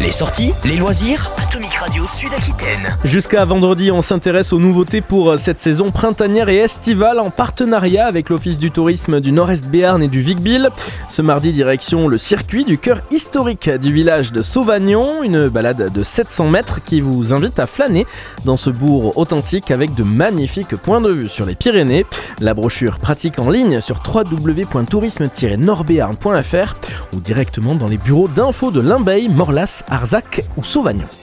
Les sorties, les loisirs, Atomic Radio Sud-Aquitaine. Jusqu'à vendredi, on s'intéresse aux nouveautés pour cette saison printanière et estivale en partenariat avec l'Office du tourisme du Nord-Est Béarn et du Vic-Bilh. Ce mardi, direction le circuit du cœur historique du village de Sauvagnon, une balade de 700 mètres qui vous invite à flâner dans ce bourg authentique avec de magnifiques points de vue sur les Pyrénées. La brochure pratique en ligne sur www.tourisme-nordbéarn.fr ou directement dans les bureaux d'info de Limbeil, Morlas, Arzac ou Sauvagnon.